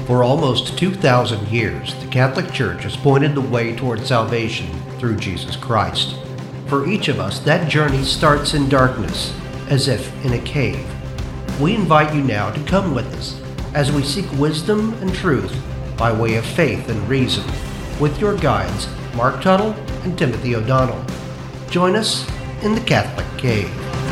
For almost 2,000 years, the Catholic Church has pointed the way toward salvation through Jesus Christ. For each of us, that journey starts in darkness, as if in a cave. We invite you now to come with us as we seek wisdom and truth by way of faith and reason, with your guides, Mark Tuttle and Timothy O'Donnell. Join us in the Catholic Cave.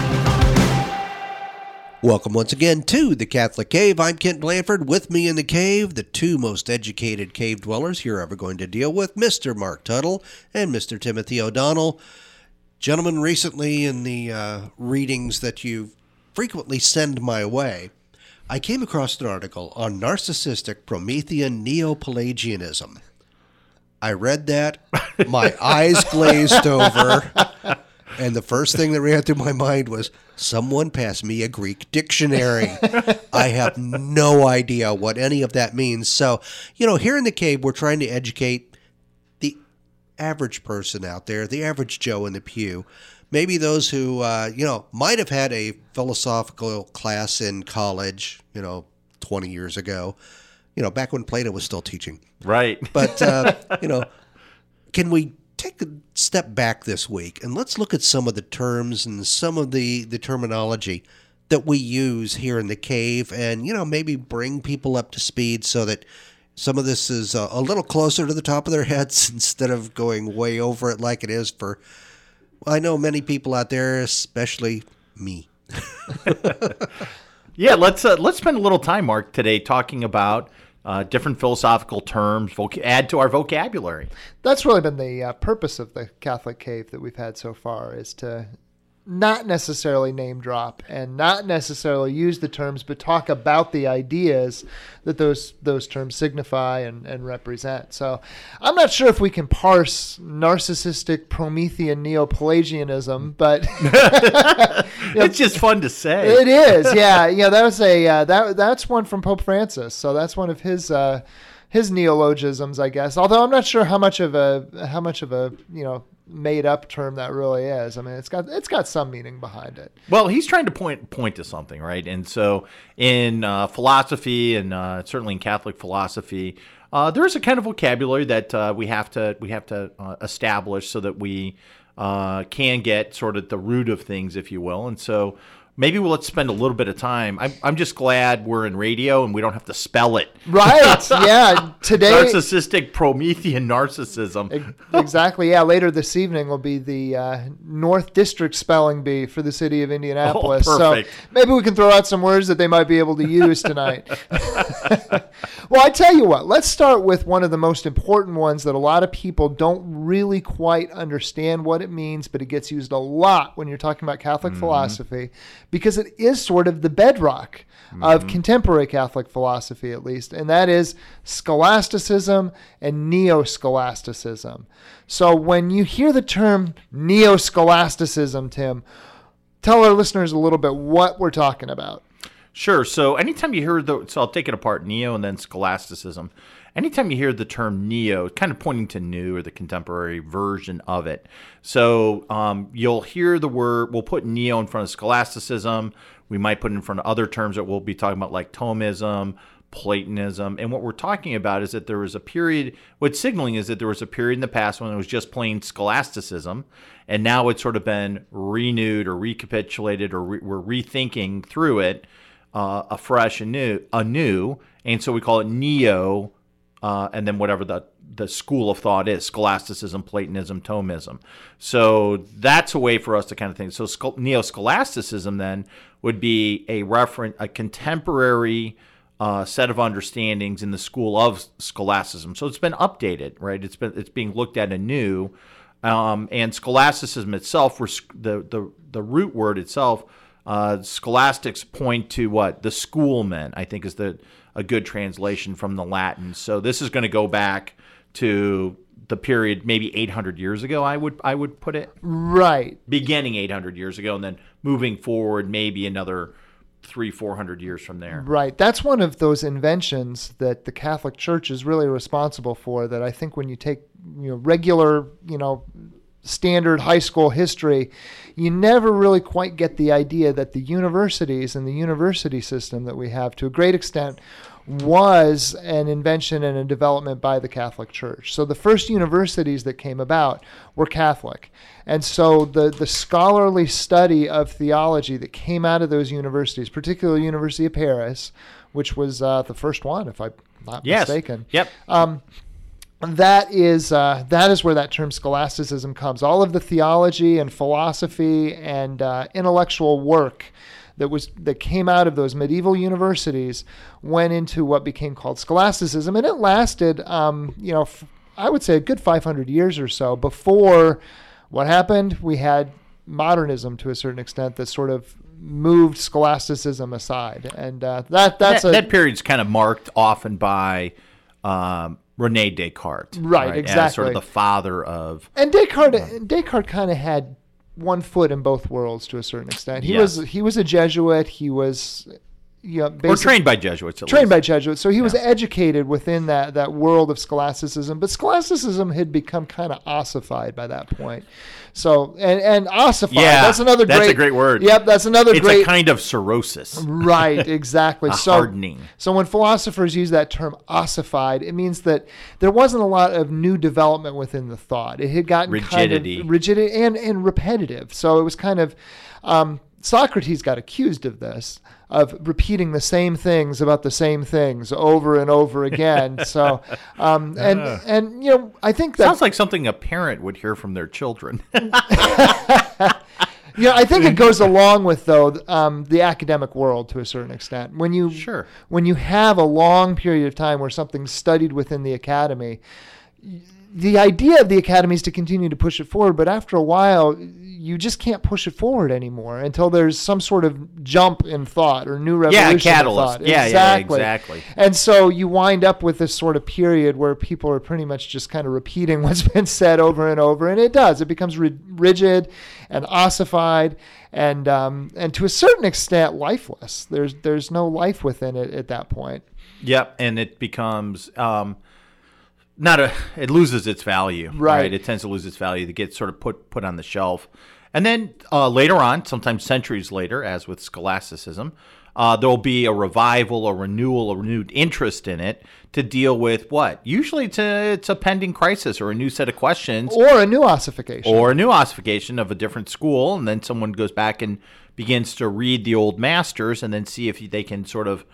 Welcome once again to the Catholic Cave. I'm Kent Blanford. With me in the cave, the two most educated cave dwellers you're ever going to deal with, Mr. Mark Tuttle and Mr. Timothy O'Donnell. Gentlemen, recently in the readings that you frequently send my way, I came across an article on narcissistic Promethean Neo-Pelagianism. I read that, my eyes glazed over, and the first thing that ran through my mind was, someone pass me a Greek dictionary. I have no idea what any of that means. So, here in the cave, we're trying to educate the average person out there, the average Joe in the pew, maybe those who, might have had a philosophical class in college, 20 years ago, back when Plato was still teaching. Right. But, can we take a step back this week and let's look at some of the terms and some of the terminology that we use here in the cave and, maybe bring people up to speed so that some of this is a little closer to the top of their heads instead of going way over it like it is for, I know many people out there, especially me. Yeah, let's spend a little time, Mark, today talking about different philosophical terms, add to our vocabulary. That's really been the purpose of the Catholic Cave that we've had so far, is to not necessarily name drop and not necessarily use the terms, but talk about the ideas that those terms signify and represent. So I'm not sure if we can parse narcissistic Promethean Neo-Pelagianism, but it's just fun to say. It is, yeah. That was that's one from Pope Francis. So that's one of his neologisms, I guess. Although I'm not sure how much of a made up term that really is. I mean, it's got some meaning behind it. Well, he's trying to point to something, right? And so in philosophy and certainly in Catholic philosophy, there is a kind of vocabulary that we have to establish so that we can get sort of the root of things, if you will. And so maybe let's spend a little bit of time. I'm just glad we're in radio and we don't have to spell it. Right, yeah. Today, narcissistic Promethean narcissism. Exactly, yeah. Later this evening will be the North District Spelling Bee for the city of Indianapolis. Oh, perfect. So maybe we can throw out some words that they might be able to use tonight. Well, I tell you what, let's start with one of the most important ones that a lot of people don't really quite understand what it means, but it gets used a lot when you're talking about Catholic philosophy, because it is sort of the bedrock of contemporary Catholic philosophy, at least, and that is scholasticism and neo-scholasticism. So when you hear the term neo-scholasticism, Tim, tell our listeners a little bit what we're talking about. Sure. So anytime you hear so I'll take it apart, neo and then scholasticism. Anytime you hear the term neo, kind of pointing to new or the contemporary version of it. So you'll hear the word, we'll put neo in front of scholasticism. We might put it in front of other terms that we'll be talking about like Thomism, Platonism. And what we're talking about is that there was a period, what's signaling is that there was a period in the past when it was just plain scholasticism. And now it's sort of been renewed or recapitulated or we're rethinking through it afresh and anew. And so we call it neo, and then whatever the school of thought is, scholasticism, Platonism, Thomism. So that's a way for us to kind of think. So neo-scholasticism then would be a contemporary set of understandings in the school of scholasticism. So it's been updated, right? It's being looked at anew, and scholasticism itself, the root word itself, scholastics point to what? The schoolmen, I think is a good translation from the Latin. So this is going to go back to the period maybe 800 years ago, I would put it. Right. Beginning 800 years ago and then moving forward maybe another 300-400 years from there. Right. That's one of those inventions that the Catholic Church is really responsible for, that I think when you take regular, standard high school history, you never really quite get the idea that the universities and the university system that we have, to a great extent, was an invention and a development by the Catholic Church. So the first universities that came about were Catholic. And so the scholarly study of theology that came out of those universities, particularly University of Paris, which was the first one, if I'm not mistaken. Yep. That is where that term scholasticism comes. All of the theology and philosophy and intellectual work that came out of those medieval universities went into what became called scholasticism, and it lasted, I would say a good 500 years or so before what happened. We had modernism to a certain extent that sort of moved scholasticism aside, and that period's kind of marked often by Rene Descartes, right? Exactly, as sort of the father of. And Descartes kind of had one foot in both worlds to a certain extent. He was a Jesuit. He was or trained by Jesuits. By Jesuits. So he was educated within that world of scholasticism. But scholasticism had become kind of ossified by that point. So and ossified. Yeah, that's a great word. Yep, that's another great. It's a kind of cirrhosis. Right. Exactly. Hardening. So when philosophers use that term ossified, it means that there wasn't a lot of new development within the thought. It had gotten rigidity, and repetitive. So it was kind of. Socrates got accused of this, of repeating the same things about the same things over and over again. So, I think that sounds like something a parent would hear from their children. I think it goes along with the academic world to a certain extent. When you have a long period of time where something's studied within the academy, the idea of the academy is to continue to push it forward, but after a while, you just can't push it forward anymore until there's some sort of jump in thought or new revolution. Yeah, catalyst. In thought. Exactly. And so you wind up with this sort of period where people are pretty much just kind of repeating what's been said over and over, and it becomes rigid and ossified, and to a certain extent lifeless. There's no life within it at that point. Yep, and it becomes. It loses its value, right? It tends to lose its value. It gets sort of put on the shelf. And then later on, sometimes centuries later, as with scholasticism, there will be a revival, a renewal, a renewed interest in it to deal with what? Usually it's a pending crisis or a new set of questions. Or a new ossification. Or a new ossification of a different school. And then someone goes back and begins to read the old masters and then see if they can sort of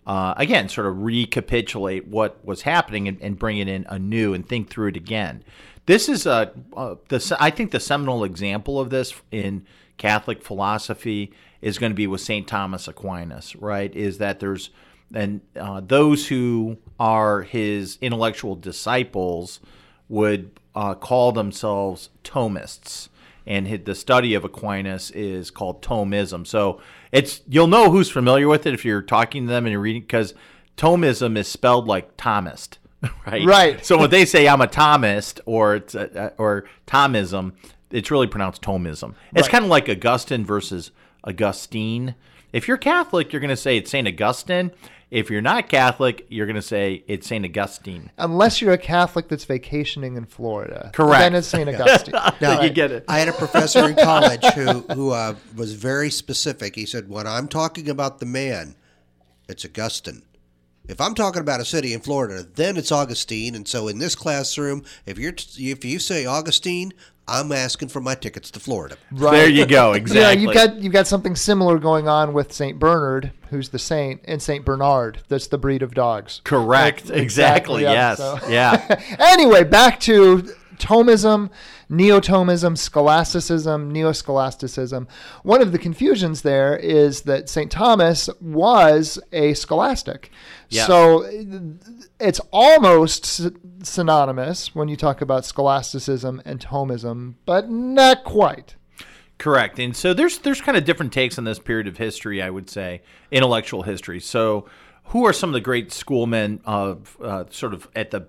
recapitulate what was happening and bring it in anew and think through it again. This is I think the seminal example of this in Catholic philosophy is going to be with St. Thomas Aquinas, right? Is that there's those who are his intellectual disciples would call themselves Thomists. And the study of Aquinas is called Thomism. So you'll know who's familiar with it if you're talking to them and you're reading, because Thomism is spelled like Thomist, right? Right. So when they say I'm a Thomist or Thomism, it's really pronounced Thomism. It's kind of like Augustine versus Augustine. If you're Catholic, you're going to say it's St. Augustine. If you're not Catholic, you're going to say it's St. Augustine. Unless you're a Catholic that's vacationing in Florida. Correct. Then it's St. Augustine. Now, you get it. I had a professor in college who was very specific. He said, when I'm talking about the man, it's Augustine. If I'm talking about a city in Florida, then it's Augustine. And so in this classroom, if you say Augustine, I'm asking for my tickets to Florida. Right. There you go. Exactly. You've got something similar going on with St. Bernard, who's the saint, and St. Bernard. That's the breed of dogs. Correct. Exactly. Yes. So. Yeah. Anyway, back to Thomism, Neo-Thomism, Scholasticism, Neo-Scholasticism. One of the confusions there is that St. Thomas was a scholastic. Yeah. So it's almost synonymous when you talk about scholasticism and Thomism, but not quite. Correct. And so there's kind of different takes on this period of history, I would say, intellectual history. So who are some of the great schoolmen of sort of at the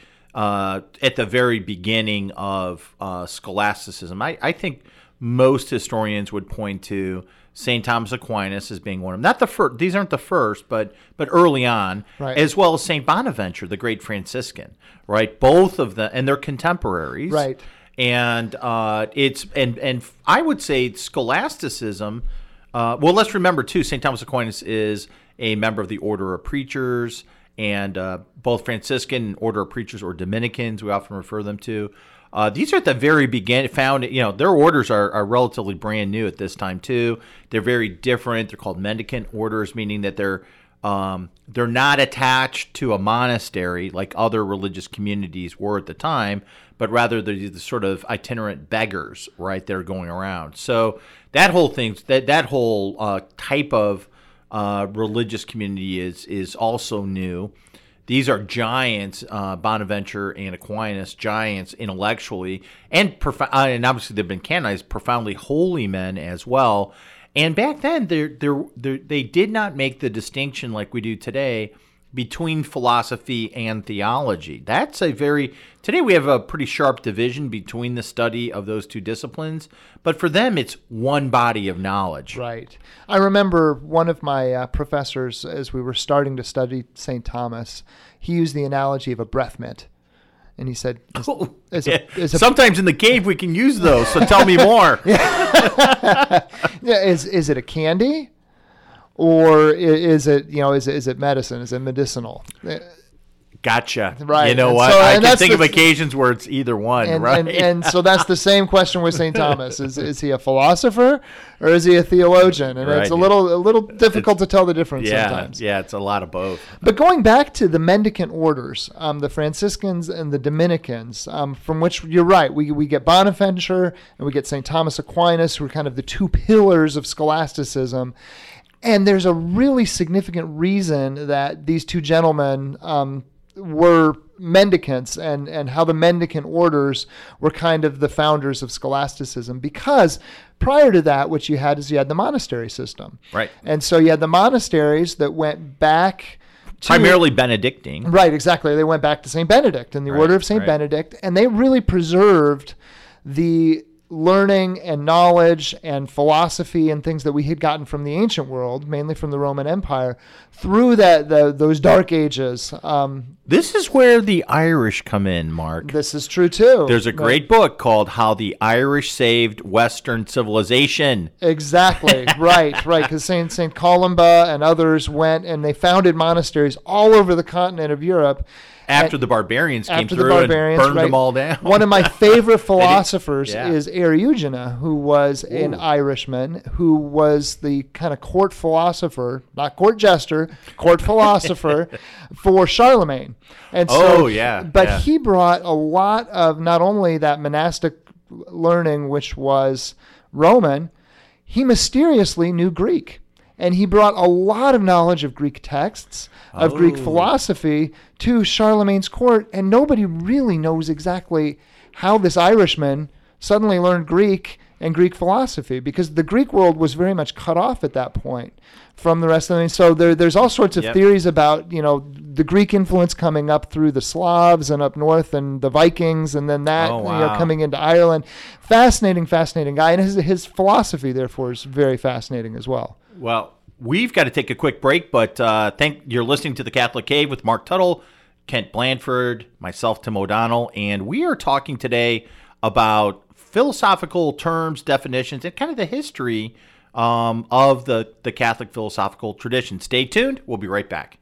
very beginning of scholasticism? I think most historians would point to St. Thomas Aquinas as being one of them. Not the first; these aren't the first, but early on, right. As well as St. Bonaventure, the great Franciscan, right? Both of them, and they're contemporaries, right? And and I would say scholasticism. Well, let's remember too, St. Thomas Aquinas is a member of the Order of Preachers, and both Franciscan Order of Preachers or Dominicans, we often refer them to. These are at the very beginning. Their orders are relatively brand new at this time too. They're very different. They're called mendicant orders, meaning that they're not attached to a monastery like other religious communities were at the time, but rather they're the sort of itinerant beggars, right? They're going around. So that whole thing, that whole type of religious community is also new. These are giants, Bonaventure and Aquinas, giants intellectually, and obviously they've been canonized, profoundly holy men as well. And back then, they did not make the distinction like we do today between philosophy and theology. Today we have a pretty sharp division between the study of those two disciplines, but for them it's one body of knowledge. Right. I remember one of my professors, as we were starting to study St. Thomas, he used the analogy of a breath mint. And he said, sometimes in the cave we can use those, so tell me more. Is it a candy? Or is it medicine? Is it medicinal? Gotcha. Right. You know what? I can think of occasions where it's either one, right? And so that's the same question with St. Thomas. Is he a philosopher or is he a theologian? And it's a little difficult to tell the difference sometimes. Yeah, it's a lot of both. But going back to the mendicant orders, the Franciscans and the Dominicans, from which you're right, we get Bonaventure and we get St. Thomas Aquinas, who are kind of the two pillars of scholasticism. And there's a really significant reason that these two gentlemen were mendicants and how the mendicant orders were kind of the founders of scholasticism. Because prior to that, what you had the monastery system. Right. And so you had the monasteries that went back to... Primarily Benedictine. Right, exactly. They went back to St. Benedict and the order of St. Benedict. And they really preserved the learning and knowledge and philosophy and things that we had gotten from the ancient world, mainly from the Roman Empire, through those dark ages. This is where the Irish come in, Mark. This is true too. There's a great book called How the Irish Saved Western Civilization. Exactly. right. Because Saint Columba and others went and they founded monasteries all over the continent of Europe. After the barbarians came through and burned them all down. One of my favorite philosophers is Eriugena, who was an Irishman, who was the kind of court philosopher, not court jester, court philosopher for Charlemagne. And so, he brought a lot of not only that monastic learning, which was Roman, he mysteriously knew Greek. And he brought a lot of knowledge of Greek texts, of Greek philosophy to Charlemagne's court, and nobody really knows exactly how this Irishman suddenly learned Greek and Greek philosophy, because the Greek world was very much cut off at that point from the rest of them. So there's all sorts of theories about, the Greek influence coming up through the Slavs and up north and the Vikings, and then that coming into Ireland. Fascinating guy, and his philosophy, therefore, is very fascinating as well. Well, we've got to take a quick break, but you're listening to The Catholic Cave with Mark Tuttle, Kent Blanford, myself, Tim O'Donnell, and we are talking today about philosophical terms, definitions, and kind of the history of the Catholic philosophical tradition. Stay tuned. We'll be right back.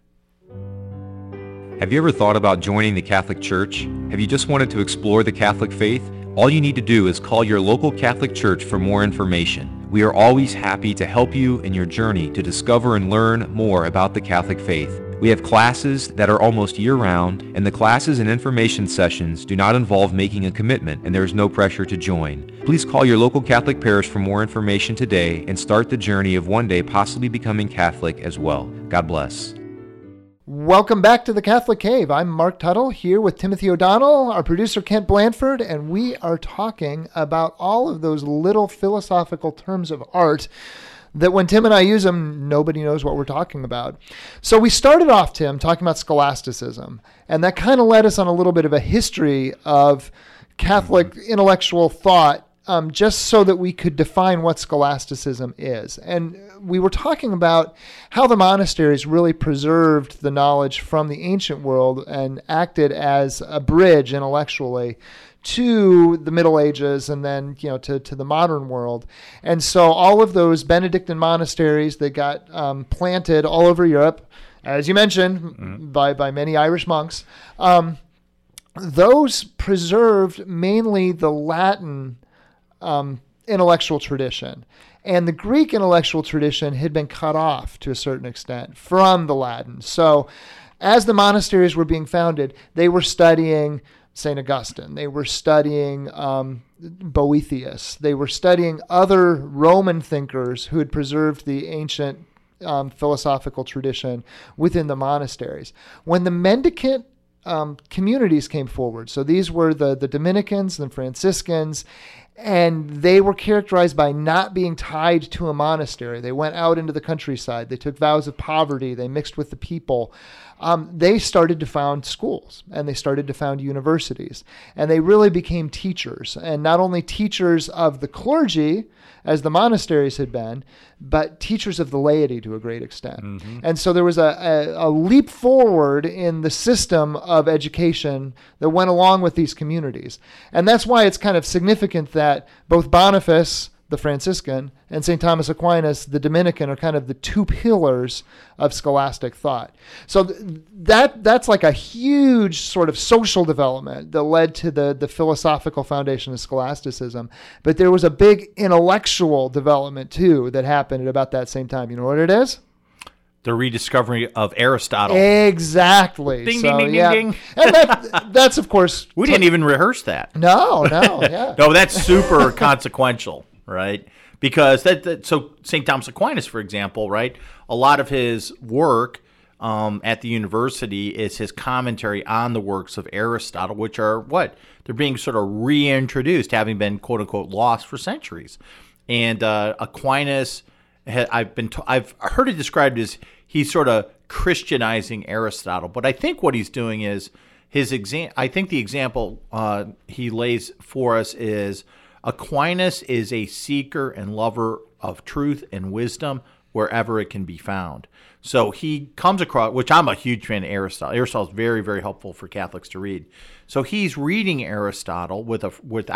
Have you ever thought about joining the Catholic Church? Have you just wanted to explore the Catholic faith? All you need to do is call your local Catholic Church for more information. We are always happy to help you in your journey to discover and learn more about the Catholic faith. We have classes that are almost year-round, and the classes and information sessions do not involve making a commitment, and there is no pressure to join. Please call your local Catholic parish for more information today and start the journey of one day possibly becoming Catholic as well. God bless. Welcome back to the Catholic Cave. I'm Mark Tuttle here with Timothy O'Donnell, our producer Kent Blanford, and we are talking about all of those little philosophical terms of art that when Tim and I use them, nobody knows what we're talking about. So we started off, Tim, talking about scholasticism, and that kind of led us on a little bit of a history of Catholic intellectual thought just so that we could define what scholasticism is. And we were talking about how the monasteries really preserved the knowledge from the ancient world and acted as a bridge intellectually to the Middle Ages and then, to the modern world. And so all of those Benedictine monasteries that got planted all over Europe, as you mentioned, by many Irish monks, those preserved mainly the Latin intellectual tradition. And the Greek intellectual tradition had been cut off to a certain extent from the Latin. So as the monasteries were being founded, they were studying St. Augustine. They were studying Boethius. They were studying other Roman thinkers who had preserved the ancient philosophical tradition within the monasteries. When the mendicant communities came forward, so these were the Dominicans and Franciscans, and they were characterized by not being tied to a monastery. They went out into the countryside. They took vows of poverty. They mixed with the people. They started to found schools, and they started to found universities. And they really became teachers, and not only teachers of the clergy, as the monasteries had been, but teachers of the laity to a great extent. Mm-hmm. And so there was a leap forward in the system of education that went along with these communities. And that's why it's kind of significant that both Boniface, the Franciscan, and St. Thomas Aquinas, the Dominican, are kind of the two pillars of scholastic thought. So that's like a huge sort of social development that led to the philosophical foundation of scholasticism. But there was a big intellectual development too that happened at about that same time. You know what it is? The rediscovery of Aristotle. Exactly. Ding, ding, ding, ding, ding. And that's, of course... We didn't even rehearse that. No, yeah. No, that's super consequential, right? Because so St. Thomas Aquinas, for example, right? A lot of his work at the university is his commentary on the works of Aristotle, which are what? They're being sort of reintroduced, having been, quote unquote, lost for centuries. And Aquinas... I've heard it described as he's sort of Christianizing Aristotle, but I think what he's doing is I think the example he lays for us is Aquinas is a seeker and lover of truth and wisdom wherever it can be found. So he comes across, which I'm a huge fan of Aristotle. Aristotle is very, very helpful for Catholics to read. So he's reading Aristotle with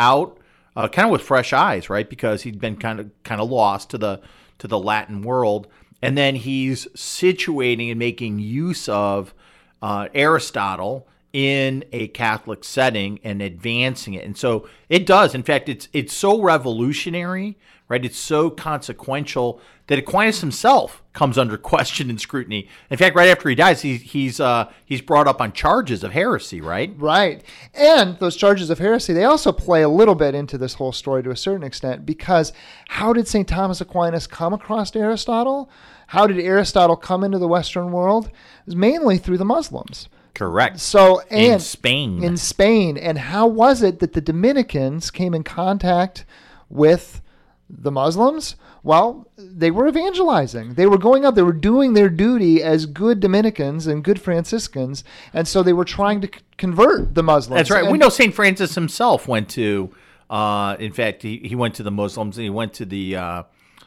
fresh eyes, right? Because he'd been kind of lost to the Latin world, and then he's situating and making use of Aristotle in a Catholic setting and advancing it. And so it does. In fact, it's so revolutionary, right? It's so consequential that Aquinas himself comes under question and scrutiny. In fact, right after he dies, he's brought up on charges of heresy, right? Right. And those charges of heresy, they also play a little bit into this whole story to a certain extent, because how did St. Thomas Aquinas come across Aristotle? How did Aristotle come into the Western world? It was mainly through the Muslims. Correct. So, and in Spain. And how was it that the Dominicans came in contact with the Muslims? Well, they were evangelizing. They were going out. They were doing their duty as good Dominicans and good Franciscans, and so they were trying to convert the Muslims. That's right. We know St. Francis himself went to, in fact, he went to the Muslims, and he went to the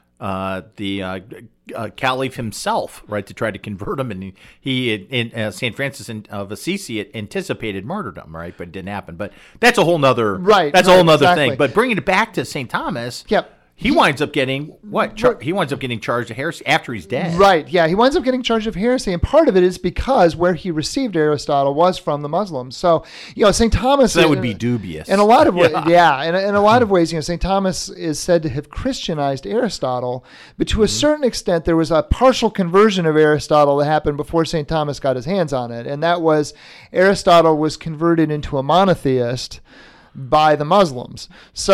Caliph himself, right, to try to convert him. And St. Francis of Assisi anticipated martyrdom, right, but it didn't happen. But that's a whole nother thing. But bringing it back to St. Thomas, yep. He winds up getting what? He winds up getting charged of heresy after he's dead. Right, yeah. He winds up getting charged of heresy, and part of it is because where he received Aristotle was from the Muslims. So, St. Thomas... So that would be dubious. In a lot of ways, yeah. In a lot of ways, St. Thomas is said to have Christianized Aristotle, but to a certain extent, there was a partial conversion of Aristotle that happened before St. Thomas got his hands on it, and that was Aristotle was converted into a monotheist by the Muslims. So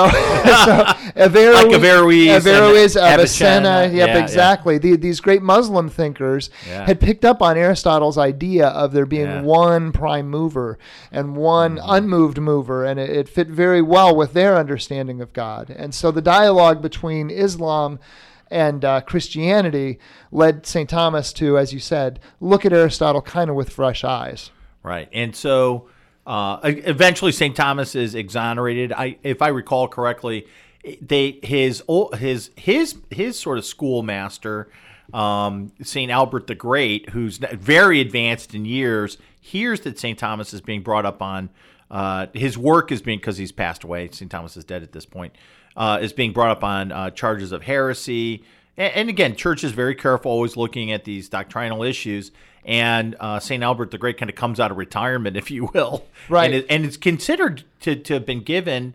Averroes, Avicenna, exactly. These great Muslim thinkers had picked up on Aristotle's idea of there being one prime mover and one unmoved mover, and it fit very well with their understanding of God. And so the dialogue between Islam and Christianity led St. Thomas to, as you said, look at Aristotle kind of with fresh eyes. Right. And so eventually St. Thomas is exonerated. If I recall correctly, his sort of schoolmaster, St. Albert the Great, who's very advanced in years, hears that St. Thomas is being brought up on his work is being, because he's passed away, St. Thomas is dead at this point, is being brought up on charges of heresy. And again, church is very careful, always looking at these doctrinal issues. And St. Albert the Great kind of comes out of retirement, if you will. Right. And it's considered to have been given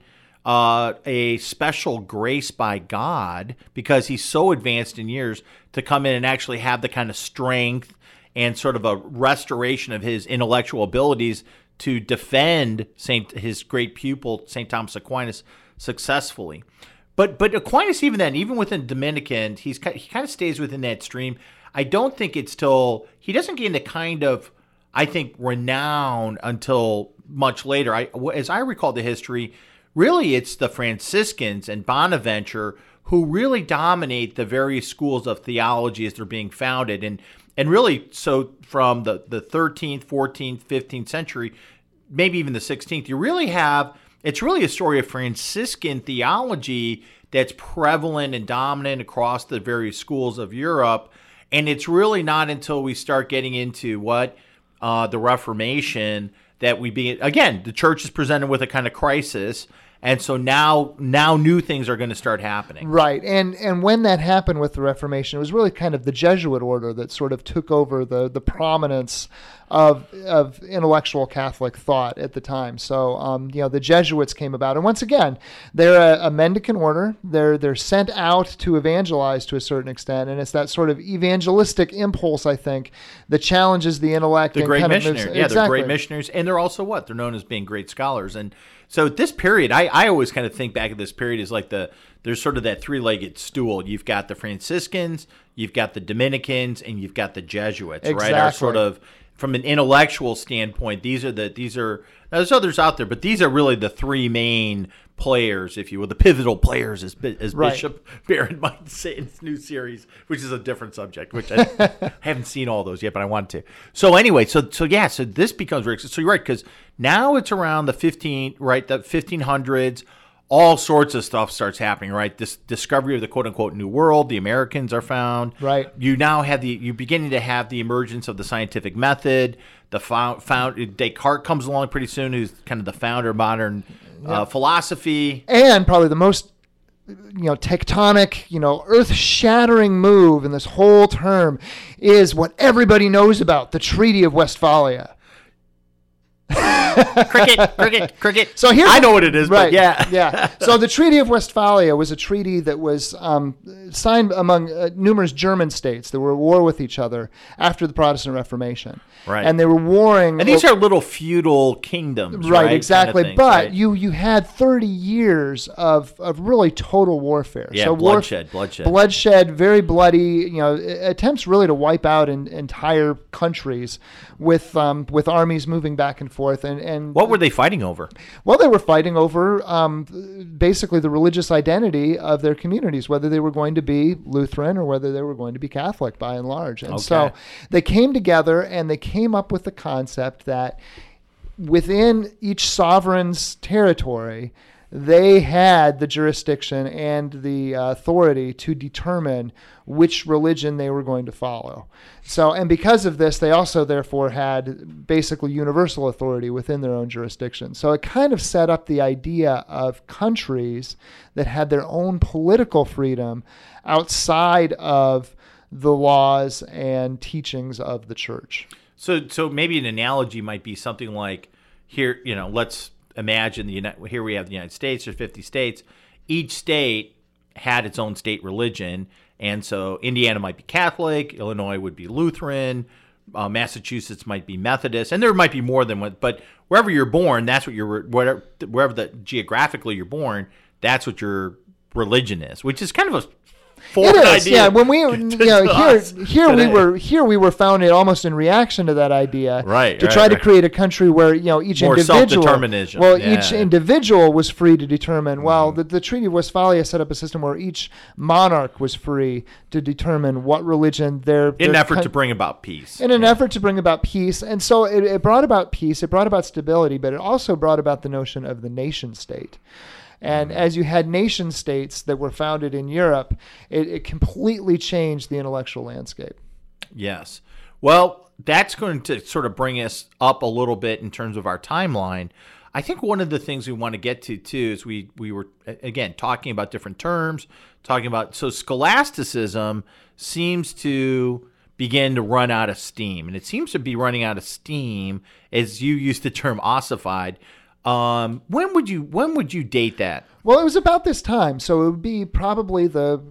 a special grace by God, because he's so advanced in years, to come in and actually have the kind of strength and sort of a restoration of his intellectual abilities to defend his great pupil, St. Thomas Aquinas, successfully. But Aquinas, even within Dominican, he kind of stays within that stream. I don't think it's till he doesn't gain the kind of, I think, renown until much later. As I recall the history, really it's the Franciscans and Bonaventure who really dominate the various schools of theology as they're being founded. And really, so from the 13th, 14th, 15th century, maybe even the 16th, it's really a story of Franciscan theology that's prevalent and dominant across the various schools of Europe. And it's really not until we start getting into the Reformation that the church is presented with a kind of crisis. And so now new things are going to start happening. Right. And when that happened with the Reformation, it was really kind of the Jesuit order that sort of took over the prominence of intellectual Catholic thought at the time. So, the Jesuits came about. And once again, they're a mendicant order. They're sent out to evangelize to a certain extent. And it's that sort of evangelistic impulse, I think, that challenges the intellect. The great missionaries. Yeah, exactly. They're great missionaries. And they're also they're known as being great scholars. And so this period, I always kind of think back at this period as like there's sort of that three-legged stool. You've got the Franciscans, you've got the Dominicans, and you've got the Jesuits, exactly. right? Are sort of, from an intellectual standpoint, there's others out there, but these are really the three main players, if you will, the pivotal players, as right. Bishop Barron might say in his new series, which is a different subject, which I haven't seen all those yet, but I want to. So anyway, so this becomes very, so you're right, because now it's around the 1500s, all sorts of stuff starts happening, right? This discovery of the quote-unquote New World, the Americans are found. Right. You now have you're beginning to have the emergence of the scientific method. Descartes comes along pretty soon, who's kind of the founder of modern philosophy. And probably the most tectonic, earth-shattering move in this whole term is what everybody knows about, the Treaty of Westphalia. Cricket. So I know what it is, right, but yeah. Yeah. So the Treaty of Westphalia was a treaty that was signed among numerous German states that were at war with each other after the Protestant Reformation. Right. And they were warring. And these are little feudal kingdoms, right? Right, exactly. Kind of things, but right? you had 30 years of really total warfare. Yeah, so bloodshed. Bloodshed, very bloody, attempts really to wipe out entire countries with armies moving back and forth. And what were they fighting over? Well, they were fighting over basically the religious identity of their communities, whether they were going to be Lutheran or whether they were going to be Catholic by and large. And so they came together and they came up with the concept that within each sovereign's territory, they had the jurisdiction and the authority to determine which religion they were going to follow. So, and because of this, they also therefore had basically universal authority within their own jurisdiction. So it kind of set up the idea of countries that had their own political freedom outside of the laws and teachings of the church. So maybe an analogy might be something like here, let's imagine here we have the United States, there's 50 states. Each state had its own state religion. And so Indiana might be Catholic, Illinois would be Lutheran, Massachusetts might be Methodist, and there might be more than one. But wherever you're born, that's what wherever geographically you're born, that's what your religion is, which is kind of a foreign idea. Yeah. When we here we were founded almost in reaction to that idea, to try to create a country where each more individual, self-determination. Each individual was free to determine. Well, the Treaty of Westphalia set up a system where each monarch was free to determine what religion in an effort to bring about peace. In an effort to bring about peace, and so it brought about peace. It brought about stability, but it also brought about the notion of the nation state. And as you had nation states that were founded in Europe, it completely changed the intellectual landscape. Yes. Well, that's going to sort of bring us up a little bit in terms of our timeline. I think one of the things we want to get to, too, is we were, again, talking about different terms, so scholasticism seems to begin to run out of steam. And it seems to be running out of steam, as you used the term ossified. When would you date that? Well, it was about this time. So it would be probably the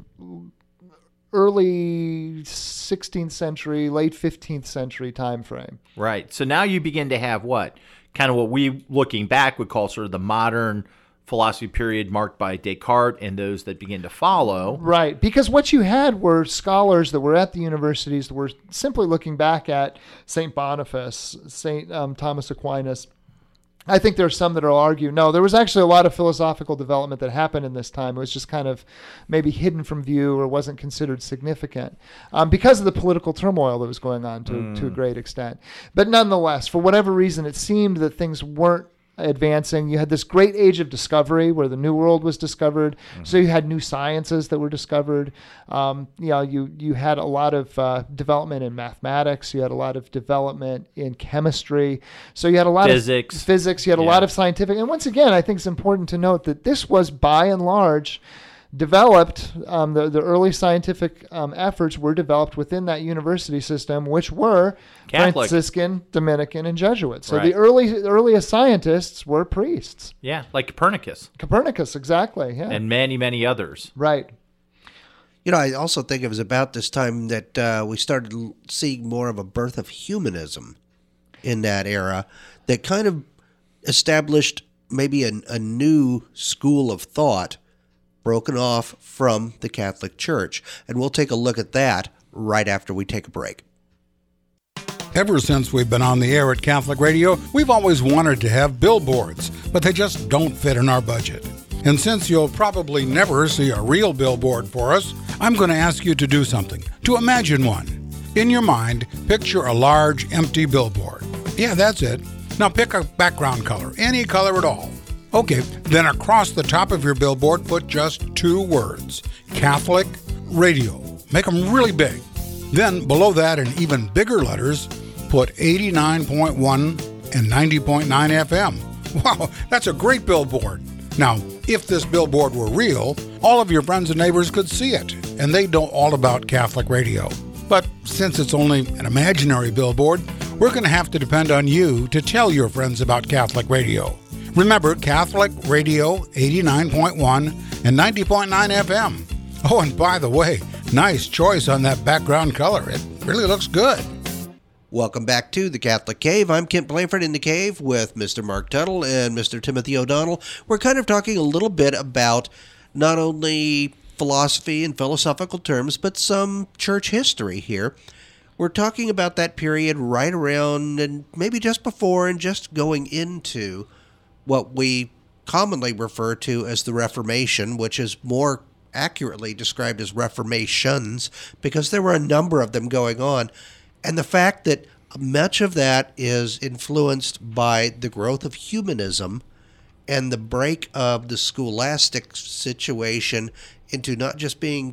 early 16th century, late 15th century time frame. Right. So now you begin to have what we, looking back, would call sort of the modern philosophy period marked by Descartes and those that begin to follow. Right. Because what you had were scholars that were at the universities that were simply looking back at St. Boniface, St. Thomas Aquinas. I think there are some that will argue, no, there was actually a lot of philosophical development that happened in this time. It was just kind of maybe hidden from view or wasn't considered significant because of the political turmoil that was going on to a great extent. But nonetheless, for whatever reason, it seemed that things weren't advancing. You had this great age of discovery where the New World was discovered. So you had new sciences that were discovered. You had a lot of development in mathematics. You had a lot of development in chemistry. So you had a lot of physics. You had a lot of scientific. And once again, I think it's important to note that this was by and large developed, the early scientific efforts were developed within that university system, which were Catholic, Franciscan, Dominican, and Jesuit. So the earliest scientists were priests. Yeah, like Copernicus. Copernicus, exactly. Yeah, and many, many others. Right. I also think it was about this time that we started seeing more of a birth of humanism in that era that kind of established maybe a new school of thought broken off from the Catholic Church. And we'll take a look at that right after we take a break. Ever since we've been on the air at Catholic Radio, we've always wanted to have billboards, but they just don't fit in our budget. And since you'll probably never see a real billboard for us, I'm going to ask you to do something, to imagine one. In your mind, picture a large, empty billboard. Yeah, that's it. Now pick a background color, any color at all. Okay, then across the top of your billboard, put just 2 words, Catholic Radio. Make them really big. Then below that, in even bigger letters, put 89.1 and 90.9 FM. Wow, that's a great billboard. Now, if this billboard were real, all of your friends and neighbors could see it, and they'd know all about Catholic Radio. But since it's only an imaginary billboard, we're going to have to depend on you to tell your friends about Catholic Radio. Remember, Catholic Radio 89.1 and 90.9 FM. Oh, and by the way, nice choice on that background color. It really looks good. Welcome back to the Catholic Cave. I'm Kent Blanford in the cave with Mr. Mark Tuttle and Mr. Timothy O'Donnell. We're kind of talking a little bit about not only philosophy and philosophical terms, but some church history here. We're talking about that period right around and maybe just before and just going into what we commonly refer to as the Reformation, which is more accurately described as reformations because there were a number of them going on. And the fact that much of that is influenced by the growth of humanism and the break of the scholastic situation into not just being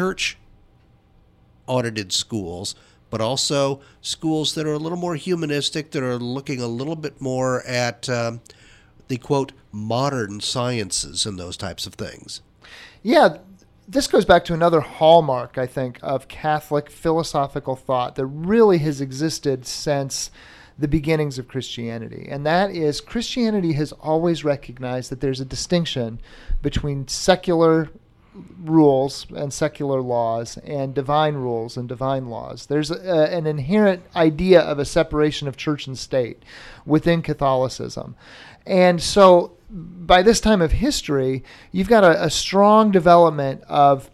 church-audited schools, but also schools that are a little more humanistic, that are looking a little bit more at the, quote, modern sciences and those types of things. Yeah, this goes back to another hallmark, I think, of Catholic philosophical thought that really has existed since the beginnings of Christianity. And that is, Christianity has always recognized that there's a distinction between secular rules and secular laws and divine rules and divine laws. There's an inherent idea of a separation of church and state within Catholicism. And so by this time of history, you've got a strong development of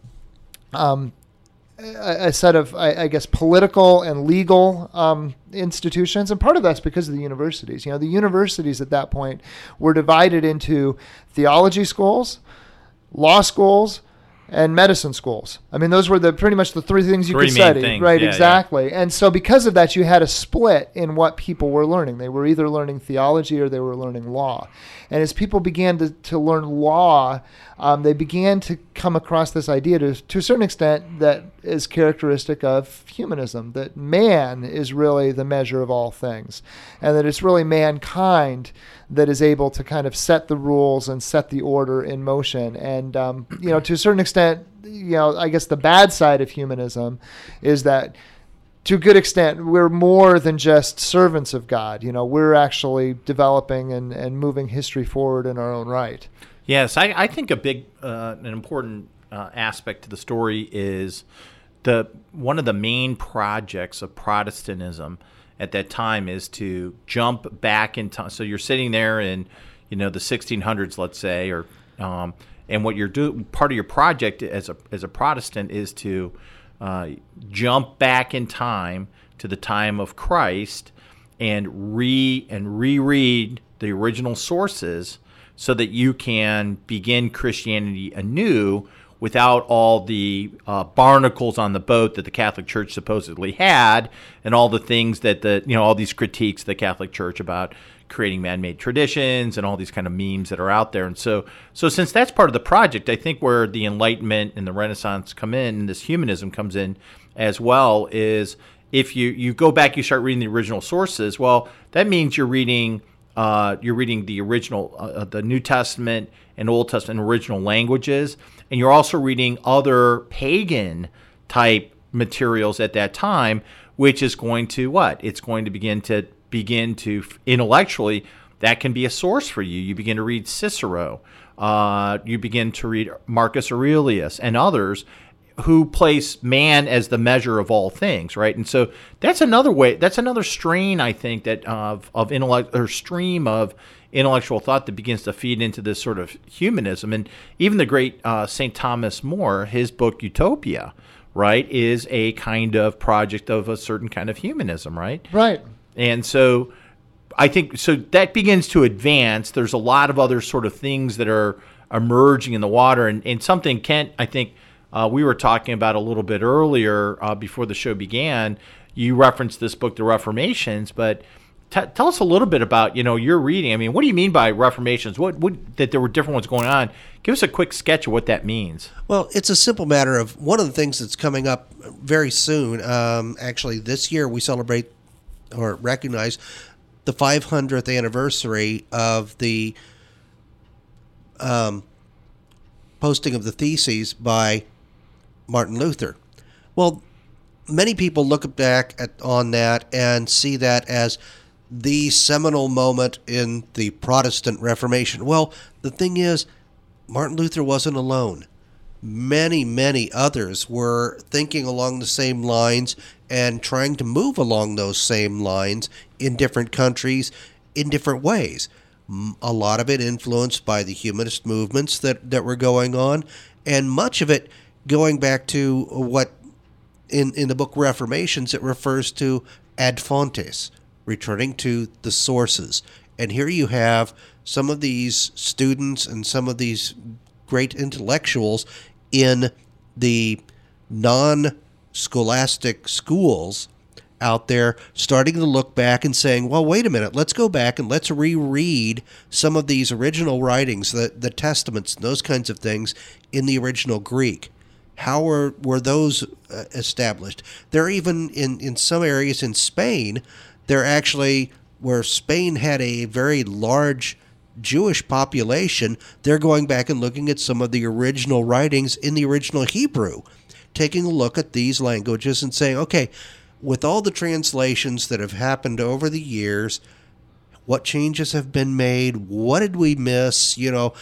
a set of, I guess, political and legal institutions. And part of that's because of the universities. The universities at that point were divided into theology schools, law schools, and medicine schools. I mean, those were pretty much the three things you Three could main study. things. Right, Yeah, exactly. And so because of that, you had a split in what people were learning. They were either learning theology or they were learning law. And as people began to learn law, they began to come across this idea to a certain extent that is characteristic of humanism, that man is really the measure of all things, and that it's really mankind that is able to kind of set the rules and set the order in motion. And, to a certain extent, I guess the bad side of humanism is that to a good extent, we're more than just servants of God. We're actually developing and moving history forward in our own right. Yes, I think a big, an important aspect to the story is one of the main projects of Protestantism at that time is to jump back in time. So you're sitting there in, the 1600s, let's say, or and what you're doing, part of your project as a Protestant is to jump back in time to the time of Christ and reread the original sources so that you can begin Christianity anew without all the barnacles on the boat that the Catholic Church supposedly had, and all the things that all these critiques of the Catholic Church about creating man-made traditions and all these kind of memes that are out there. And so since that's part of the project, I think where the Enlightenment and the Renaissance come in, and this humanism comes in as well, is if you go back, you start reading the original sources. Well, that means you're reading the original, the New Testament and Old Testament original languages, and you're also reading other pagan type materials at that time, which is going to what? It's going to begin to intellectually, that can be a source for you. You begin to read Cicero, you begin to read Marcus Aurelius and others who place man as the measure of all things, right? And so that's another way, that's another strain, I think, that of intellect or stream of intellectual thought that begins to feed into this sort of humanism. And even the great St. Thomas More, his book Utopia, right, is a kind of project of a certain kind of humanism, right? Right. And so I think, so that begins to advance. There's a lot of other sort of things that are emerging in the water. And something, Kent, I think we were talking about a little bit earlier before the show began. You referenced this book, The Reformations, but tell us a little bit about, your reading. I mean, what do you mean by Reformations? What that there were different ones going on? Give us a quick sketch of what that means. Well, it's a simple matter of one of the things that's coming up very soon. Actually, this year we celebrate or recognize the 500th anniversary of the posting of the Theses by Martin Luther. Well, many people look back on that and see that as the seminal moment in the Protestant Reformation. Well, the thing is, Martin Luther wasn't alone. Many, many others were thinking along the same lines and trying to move along those same lines in different countries in different ways. A lot of it influenced by the humanist movements that were going on, and much of it going back to what in the book Reformations it refers to ad fontes, returning to the sources. And here you have some of these students and some of these great intellectuals in the non-scholastic schools out there starting to look back and saying, well, wait a minute, let's go back and let's reread some of these original writings, the Testaments and those kinds of things in the original Greek. How were those established? They're even in some areas in Spain, they're actually, where Spain had a very large Jewish population, they're going back and looking at some of the original writings in the original Hebrew, taking a look at these languages and saying, okay, with all the translations that have happened over the years, what changes have been made? What did we miss?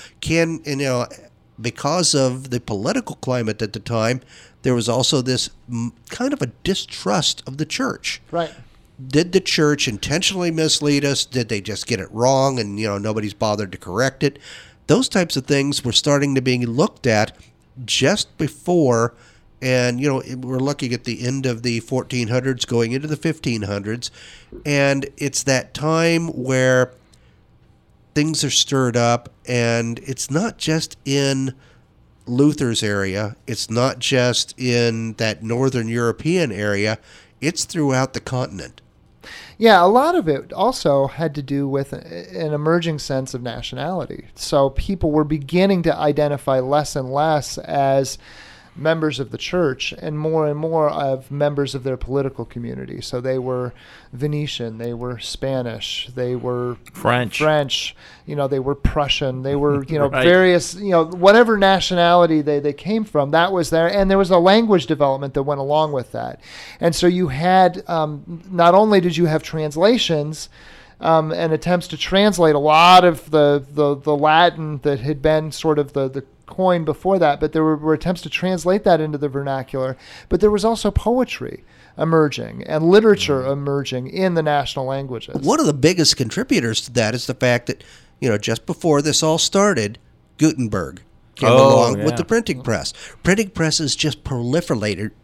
Because of the political climate at the time, there was also this kind of a distrust of the church. Right. Did the church intentionally mislead us? Did they just get it wrong and, nobody's bothered to correct it? Those types of things were starting to be looked at just before, and, we're looking at the end of the 1400s going into the 1500s, and it's that time where things are stirred up, and it's not just in Luther's area. It's not just in that northern European area. It's throughout the continent. Yeah, a lot of it also had to do with an emerging sense of nationality. So people were beginning to identify less and less as members of the church and more of members of their political community. So they were Venetian, they were Spanish, they were French, they were Prussian, they were, Right. various, whatever nationality they came from, that was there. And there was a language development that went along with that. And so you had, not only did you have translations, and attempts to translate a lot of the Latin that had been sort of the coin before that, but there were attempts to translate that into the vernacular. But there was also poetry emerging and literature emerging in the national languages. One of the biggest contributors to that is the fact that, just before this all started, Gutenberg came along with the printing press. Printing presses just proliferated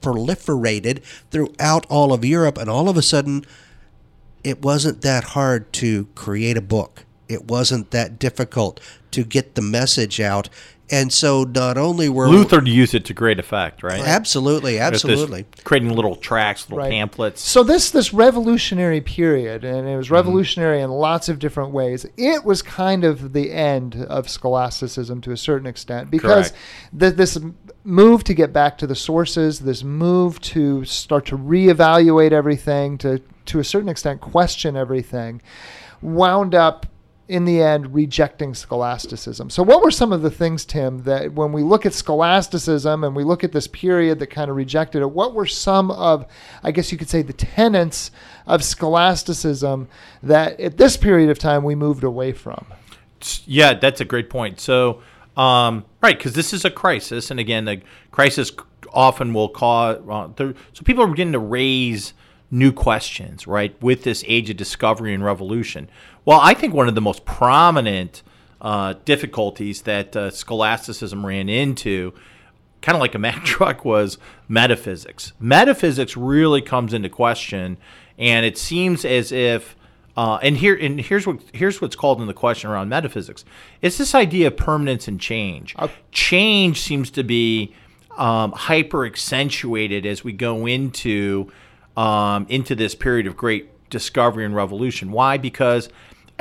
throughout all of Europe, and all of a sudden, it wasn't that hard to create a book. It wasn't that difficult to get the message out. And so not only were Luther used it to great effect, right? Absolutely. With this creating little tracts, little pamphlets. So this revolutionary period, and it was revolutionary in lots of different ways, it was kind of the end of scholasticism to a certain extent, because this move to get back to the sources, this move to start to reevaluate everything, to a certain extent question everything, wound up in the end rejecting scholasticism. So what were some of the things, Tim, that when we look at scholasticism and we look at this period that kind of rejected it, what were some of, I guess you could say, the tenets of scholasticism that at this period of time we moved away from? Yeah, that's a great point. So, right, because this is a crisis. And again, the crisis often will cause, so people are beginning to raise new questions, right, with this age of discovery and revolution. Well, I think one of the most prominent difficulties that scholasticism ran into, kind of like a Mack truck, was metaphysics. Metaphysics really comes into question, and it seems as if, here's what's called into question around metaphysics. It's this idea of permanence and change. Change seems to be hyper accentuated as we go into this period of great discovery and revolution. Why? Because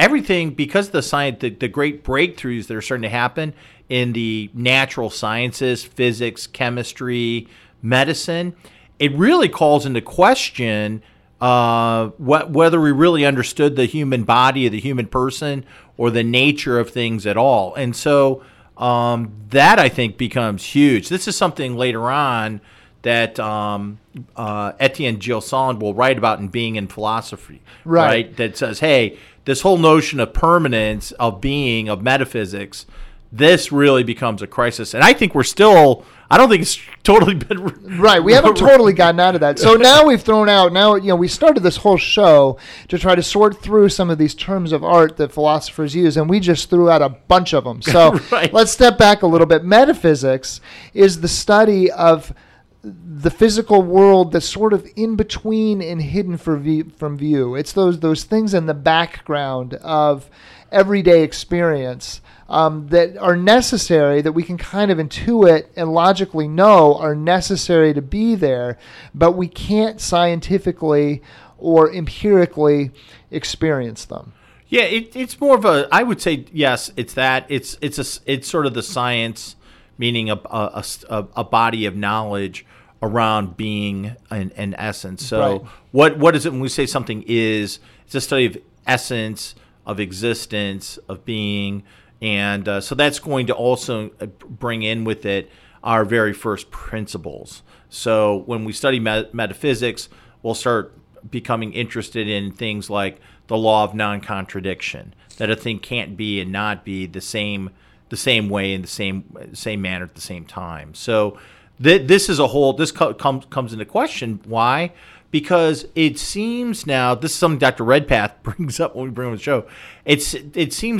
the science, the great breakthroughs that are starting to happen in the natural sciences, physics, chemistry, medicine, it really calls into question whether we really understood the human body or the human person or the nature of things at all. And so that, I think, becomes huge. This is something later on that Etienne Gilson will write about in Being and Philosophy, right? That says, hey, this whole notion of permanence, of being, of metaphysics, this really becomes a crisis. And I think I don't think it's totally been... Right, we haven't totally gotten out of that. So now we've thrown out, we started this whole show to try to sort through some of these terms of art that philosophers use, and we just threw out a bunch of them. So Let's step back a little bit. Metaphysics is the study of the physical world that's sort of in between and hidden from view. It's those things in the background of everyday experience that are necessary, that we can kind of intuit and logically know are necessary to be there, but we can't scientifically or empirically experience them. Yeah, it's more of a, I would say, yes, it's that. It's sort of the science, meaning a body of knowledge around being in essence. So what is it when we say something is? It's a study of essence, of existence, of being, and so that's going to also bring in with it our very first principles. So when we study metaphysics, we'll start becoming interested in things like the law of non-contradiction, that a thing can't be and not be the same way in the same manner at the same time. So this is a whole. This comes into question. Why? Because it seems now, this is something Dr. Redpath brings up when we bring him on the show. It seems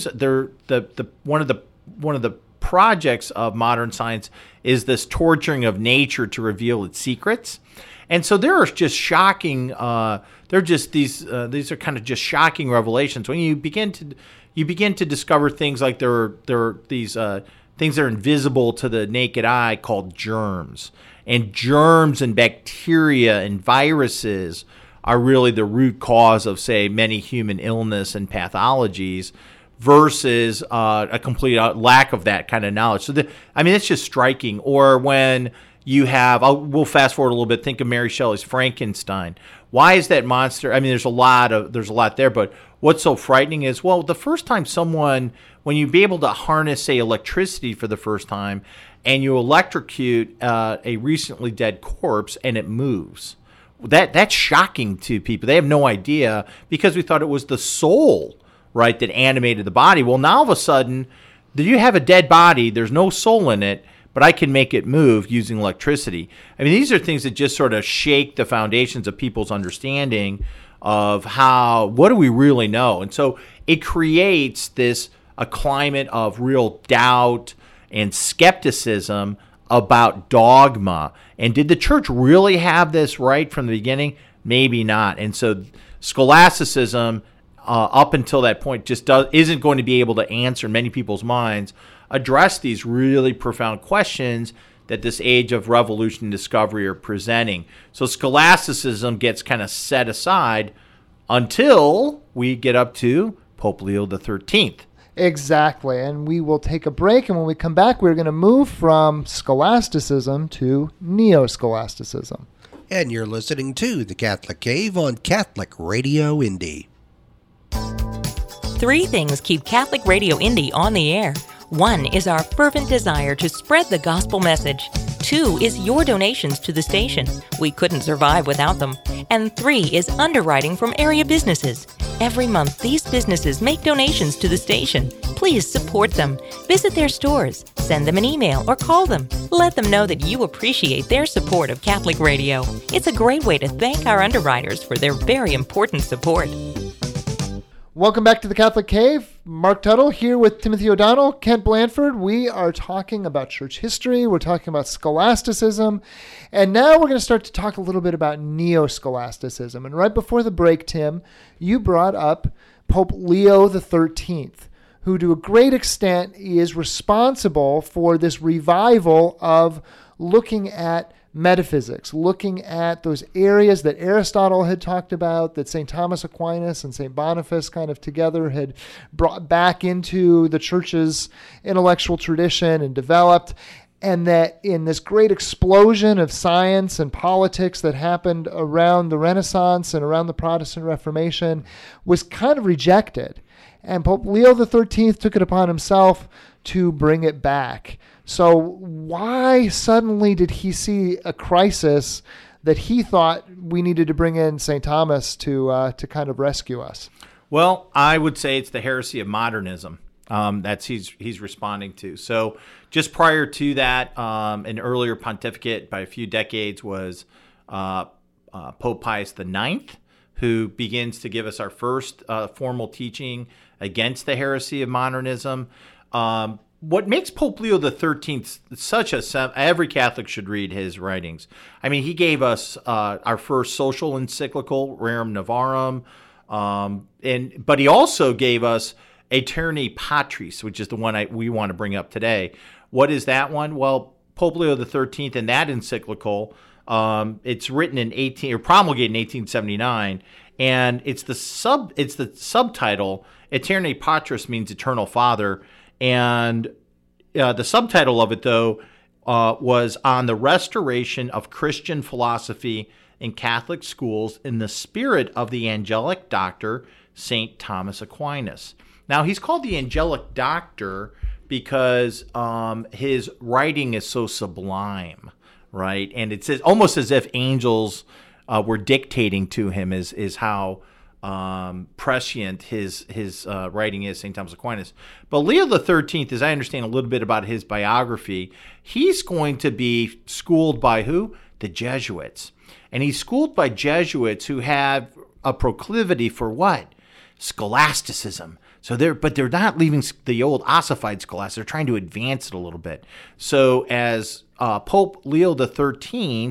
one of the projects of modern science is this torturing of nature to reveal its secrets, and so there are just shocking. They're just these are kind of just shocking revelations when you begin to discover things like there are these things that are invisible to the naked eye called germs. And germs and bacteria and viruses are really the root cause of, say, many human illness and pathologies versus a complete lack of that kind of knowledge. So, it's just striking. Or when you have, we'll fast forward a little bit, think of Mary Shelley's Frankenstein. Why is that monster? There's a lot there, but what's so frightening is, well, the first time when you be able to harness, say, electricity for the first time, and you electrocute a recently dead corpse and it moves, that's shocking to people. They have no idea, because we thought it was the soul, right, that animated the body. Well, now all of a sudden, you have a dead body, there's no soul in it, but I can make it move using electricity. These are things that just sort of shake the foundations of people's understanding of what do we really know? And so it creates a climate of real doubt and skepticism about dogma. And did the church really have this right from the beginning? Maybe not. And so scholasticism, up until that point, just isn't going to be able to answer in many people's minds, address these really profound questions that this age of revolution and discovery are presenting. So scholasticism gets kind of set aside until we get up to Pope Leo XIII. Exactly. And we will take a break, and when we come back, we're going to move from scholasticism to neo-scholasticism. And you're listening to The Catholic Cave on Catholic Radio Indy. 3 things keep Catholic Radio Indy on the air. 1 is our fervent desire to spread the gospel message. 2 is your donations to the station. We couldn't survive without them. And 3 is underwriting from area businesses. Every month, these businesses make donations to the station. Please support them. Visit their stores, send them an email, or call them. Let them know that you appreciate their support of Catholic Radio. It's a great way to thank our underwriters for their very important support. Welcome back to the Catholic Cave. Mark Tuttle here with Timothy O'Donnell, Kent Blanford. We are talking about church history. We're talking about scholasticism. And now we're going to start to talk a little bit about neo-scholasticism. And right before the break, Tim, you brought up Pope Leo XIII, who to a great extent is responsible for this revival of looking at metaphysics, looking at those areas that Aristotle had talked about, that St. Thomas Aquinas and St. Boniface kind of together had brought back into the church's intellectual tradition and developed, and that in this great explosion of science and politics that happened around the Renaissance and around the Protestant Reformation was kind of rejected. And Pope Leo XIII took it upon himself to bring it back. So why suddenly did he see a crisis that he thought we needed to bring in St. Thomas to kind of rescue us? Well, I would say it's the heresy of modernism that's he's responding to. So just prior to that, an earlier pontificate by a few decades was Pope Pius IX, who begins to give us our first formal teaching against the heresy of modernism. What makes Pope Leo XIII such every Catholic should read his writings. He gave us our first social encyclical, Rerum Novarum, but he also gave us Aeterni Patris, which is the one we want to bring up today. What is that one? Well, Pope Leo XIII in that encyclical, it's written promulgated in 1879, and it's the subtitle. Aeterni Patris means eternal father. And the subtitle of it, though, was on the restoration of Christian philosophy in Catholic schools in the spirit of the angelic doctor, St. Thomas Aquinas. Now, he's called the angelic doctor because his writing is so sublime, right? And it's almost as if angels were dictating to him is how prescient his writing is, St. Thomas Aquinas. But Leo XIII, as I understand a little bit about his biography, he's going to be schooled by who? The Jesuits. And he's schooled by Jesuits who have a proclivity for what? Scholasticism. So they're not leaving the old ossified scholastic. They're trying to advance it a little bit. So as Pope Leo XIII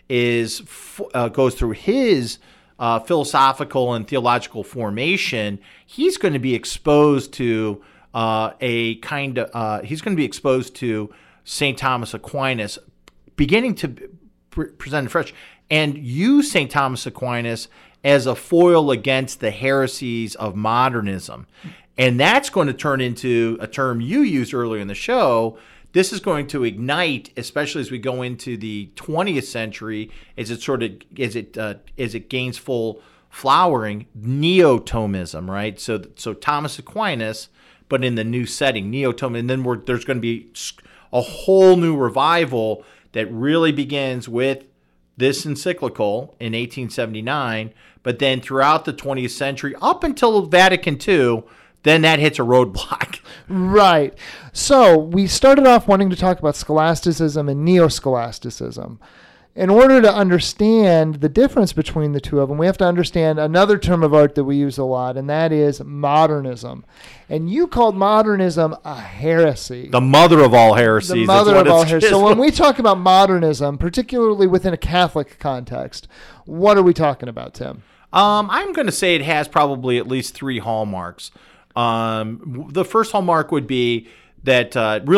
goes through his philosophical and theological formation, he's going to be exposed to a kind of he's going to be exposed to St. Thomas Aquinas, beginning to present fresh and use St. Thomas Aquinas as a foil against the heresies of modernism. And that's going to turn into a term you used earlier in the show. This is going to ignite, especially as we go into the 20th century, as it gains full flowering, Neo-Thomism, right? So Thomas Aquinas, but in the new setting, Neo-Thomism, and then there's going to be a whole new revival that really begins with this encyclical in 1879, but then throughout the 20th century, up until Vatican II, then that hits a roadblock. Right. So we started off wanting to talk about scholasticism and neo-scholasticism. In order to understand the difference between the two of them, we have to understand another term of art that we use a lot, and that is modernism. And you called modernism a heresy. The mother of all heresies. The mother of all heresies. So when we talk about modernism, particularly within a Catholic context, what are we talking about, Tim? I'm going to say it has probably at least three hallmarks. The first hallmark would be that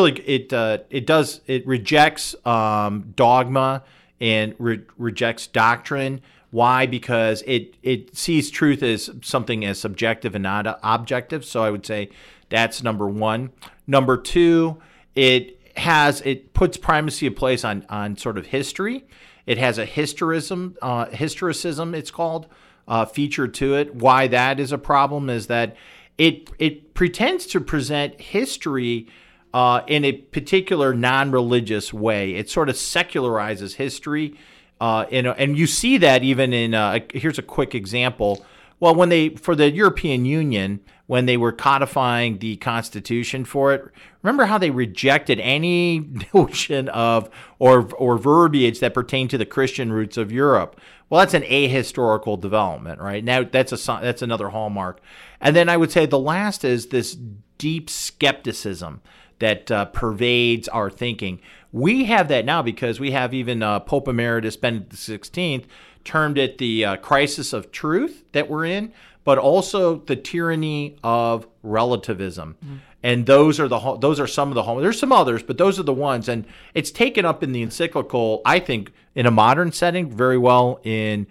it rejects dogma and rejects doctrine. Why? Because it sees truth as something as subjective and not objective. So I would say that's number one. Number two, it puts primacy of place on sort of history. It has a historicism, it's called, feature to it. Why that is a problem is that it pretends to present history in a particular non-religious way. It sort of secularizes history, and you see that even in here's a quick example. Well, for the European Union, when they were codifying the Constitution for it, remember how they rejected any notion of or verbiage that pertained to the Christian roots of Europe. Well, that's an ahistorical development, right? Now that's another hallmark. And then I would say the last is this deep skepticism that pervades our thinking. We have that now because we have even Pope Emeritus Benedict XVI termed it the crisis of truth that we're in, but also the tyranny of relativism. Mm-hmm. And those are some of the hallmarks. There's some others, but those are the ones. And it's taken up in the encyclical, I think, in a modern setting, very well in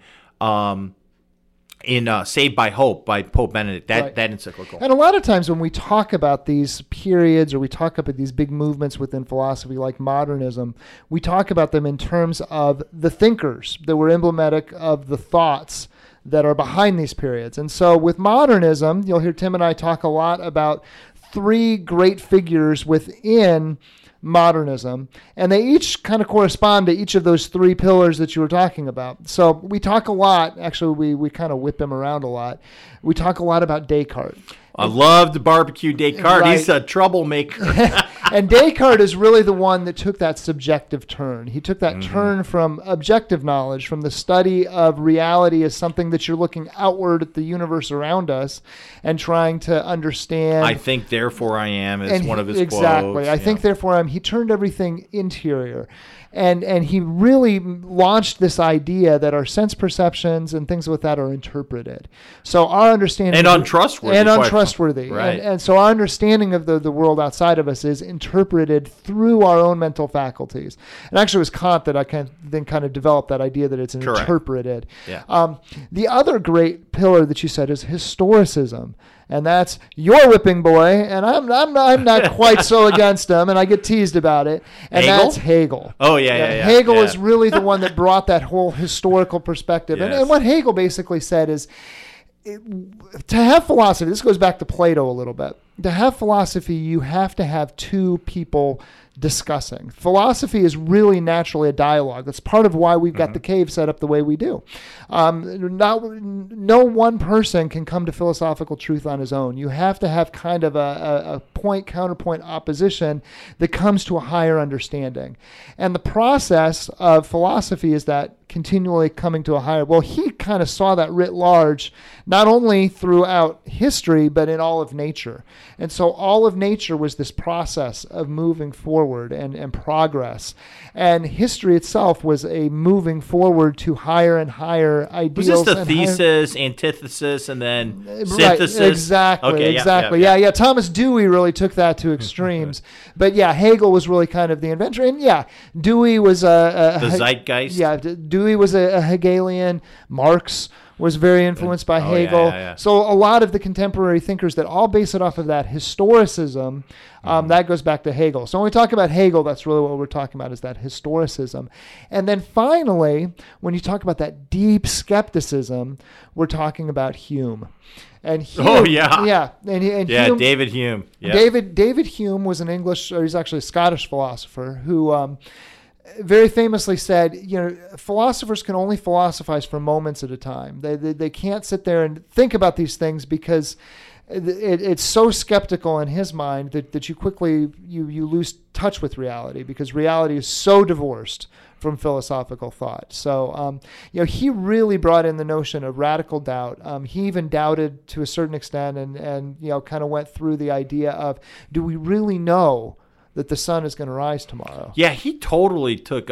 Saved by Hope by Pope Benedict, that encyclical. And a lot of times when we talk about these periods or we talk about these big movements within philosophy like modernism, we talk about them in terms of the thinkers that were emblematic of the thoughts that are behind these periods. And so with modernism, you'll hear Tim and I talk a lot about three great figures within modernism, and they each kind of correspond to each of those three pillars that you were talking about. So we talk a lot, actually we kind of whip him around a lot. We talk a lot about Descartes. I love the barbecue Descartes. Right. He's a troublemaker. And Descartes is really the one that took that subjective turn. He took that turn from objective knowledge, from the study of reality as something that you're looking outward at the universe around us and trying to understand. I think, therefore I am is one of his quotes. Exactly. I think, therefore I am. He turned everything interior. And he really launched this idea that our sense perceptions and things like that are interpreted. So our understanding... And untrustworthy. Right. And so our understanding of the world outside of us is interpreted through our own mental faculties. And actually it was Kant that I kind of developed that idea that it's interpreted. Yeah. The other great pillar that you said is historicism. And that's your whipping boy, and I'm not quite so against him, and I get teased about it. And Hegel? That's Hegel. Oh, yeah. Hegel is really the one that brought that whole historical perspective. Yes. And what Hegel basically said is, to have philosophy, this goes back to Plato a little bit. To have philosophy, you have to have two people discussing. Philosophy is really naturally a dialogue. That's part of why we've got the cave set up the way we do. No one person can come to philosophical truth on his own. You have to have kind of a point-counterpoint opposition that comes to a higher understanding. And the process of philosophy is that continually coming to a higher... Well, he kind of saw that writ large, not only throughout history, but in all of nature. And so all of nature was this process of moving forward and progress. And history itself was a moving forward to higher and higher ideals. Was this the and thesis, antithesis, and then synthesis? Right, exactly, Okay, exactly. Yeah. Thomas Dewey really took that to extremes. But yeah, Hegel was really kind of the inventor. And yeah, Dewey was the zeitgeist. Yeah, Dewey was a Hegelian. Marx was very influenced by Hegel. Yeah. So a lot of the contemporary thinkers that all base it off of that historicism, that goes back to Hegel. So when we talk about Hegel, that's really what we're talking about, is that historicism. And then finally, when you talk about that deep skepticism, we're talking about Hume. And Hume, yeah. And Yeah, Hume, David Hume. Yeah. David Hume was an English, or he's actually a Scottish philosopher who very famously said, philosophers can only philosophize for moments at a time. They can't sit there and think about these things because it's so skeptical in his mind that you quickly you lose touch with reality, because reality is so divorced from philosophical thought. So, he really brought in the notion of radical doubt. He even doubted to a certain extent and kind of went through the idea of, do we know that the sun is going to rise tomorrow? Yeah, he totally took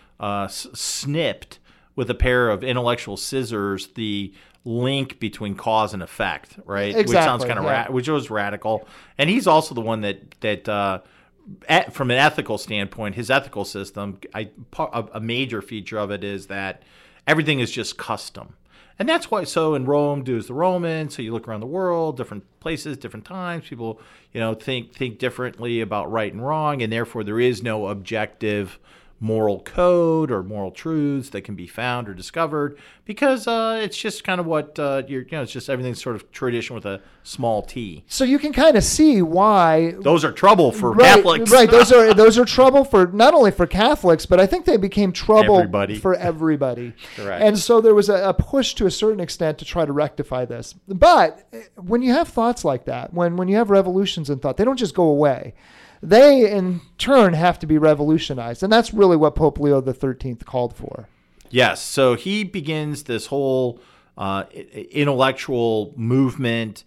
snipped with a pair of intellectual scissors the link between cause and effect, right? Exactly, which sounds kind of which was radical. And he's also the one that from an ethical standpoint, his ethical system, a major feature of it is that everything is just custom. And that's why, so in Rome, do as the Romans. So you look around the world, different places, different times. People, think differently about right and wrong, and therefore there is no objective moral code or moral truths that can be found or discovered, because it's just kind of what it's just everything's sort of tradition with a small t. So you can kind of see why those are trouble for Catholics. Right, those are trouble for not only for Catholics, but I think they became trouble for everybody. Correct. And so there was a push to a certain extent to try to rectify this. But when you have thoughts like that, when you have revolutions in thought, they don't just go away. They, in turn, have to be revolutionized. And that's really what Pope Leo XIII called for. Yes. So he begins this whole intellectual movement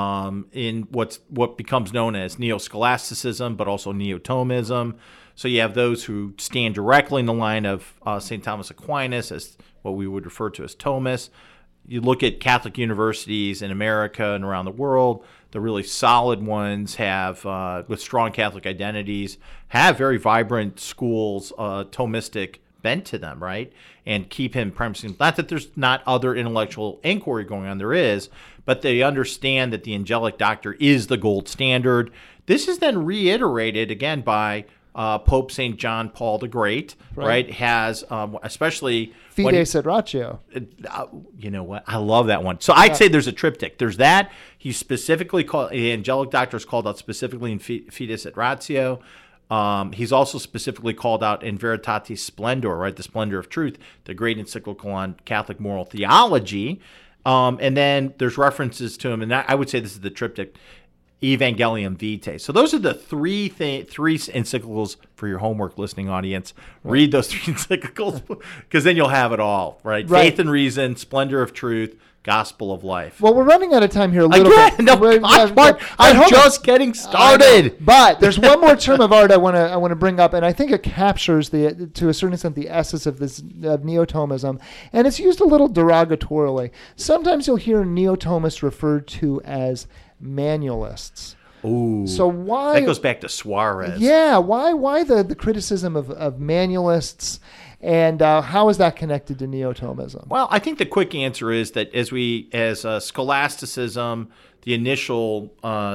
in what becomes known as Neo-Scholasticism, but also Neo-Thomism. So you have those who stand directly in the line of St. Thomas Aquinas as what we would refer to as Thomists. You look at Catholic universities in America and around the world, the really solid ones have, with strong Catholic identities, have very vibrant schools, Thomistic bent to them, right? And keep him premising, not that there's not other intellectual inquiry going on, there is, but they understand that the angelic doctor is the gold standard. This is then reiterated again by Pope St. John Paul the Great, right? Has, especially... Fides et Ratio. You know what? I love that one. So I'd say there's a triptych. There's that. He's specifically called, the angelic doctor is called out specifically in Fides et Ratio. He's also specifically called out in Veritatis Splendor, right? The splendor of truth, the great encyclical on Catholic moral theology. And then there's references to him, and I would say this is the triptych, Evangelium Vitae. So those are the three encyclicals for your homework listening audience. Read those three encyclicals, because then you'll have it all, right? Faith and Reason, Splendor of Truth, Gospel of Life. Well, we're running out of time here a little bit. No, I'm just getting started. But there's one more term of art I want to bring up, and I think it captures to a certain extent the essence of this Neo-Thomism, and it's used a little derogatorily. Sometimes you'll hear Neo-Thomists referred to as manualists. Ooh. So why that goes back to Suarez? Yeah. Why the criticism of manualists, and how is that connected to Neo-Thomism? Well, I think the quick answer is that as scholasticism, the initial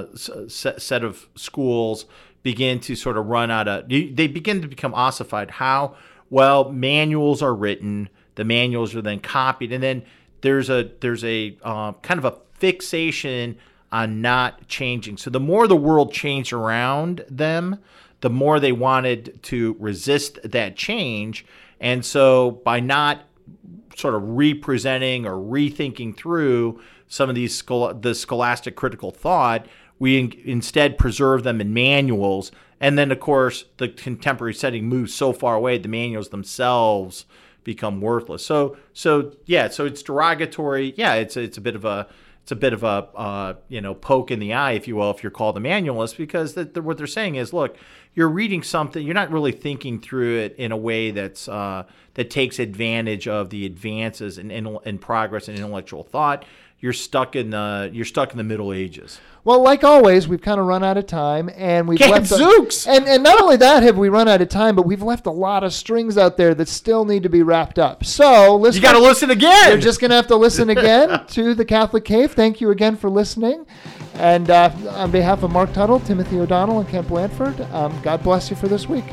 set of schools begin to sort of run out of, they begin to become ossified. How? Well, manuals are written. The manuals are then copied, and then there's a kind of a fixation on not changing. So the more the world changed around them, the more they wanted to resist that change. And so by not sort of representing or rethinking through some of these the scholastic critical thought, we instead preserve them in manuals. And then, of course, the contemporary setting moves so far away, the manuals themselves become worthless. So it's derogatory. Yeah, it's a bit of a it's a bit of a poke in the eye, if you will, if you're called a manualist, because what they're saying is, look, you're reading something, you're not really thinking through it in a way that's that takes advantage of the advances in progress and intellectual thought. You're stuck in the Middle Ages. Well, like always, we've kind of run out of time, and we've left Zooks! And not only that have we run out of time, but we've left a lot of strings out there that still need to be wrapped up. So you got to listen again. You're just going to have to listen again to the Catholic Cave. Thank you again for listening, and on behalf of Mark Tuttle, Timothy O'Donnell, and Kent Blanford, God bless you for this week.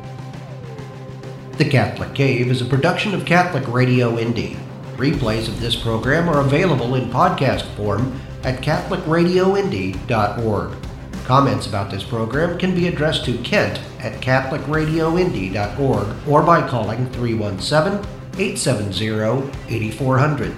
The Catholic Cave is a production of Catholic Radio Indy. Replays of this program are available in podcast form at catholicradioindy.org. Comments about this program can be addressed to Kent at catholicradioindy.org or by calling 317-870-8400.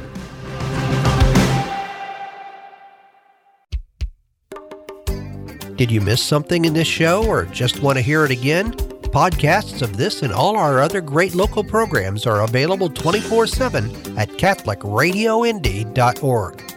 Did you miss something in this show or just want to hear it again? Podcasts of this and all our other great local programs are available 24/7 at catholicradioindy.org.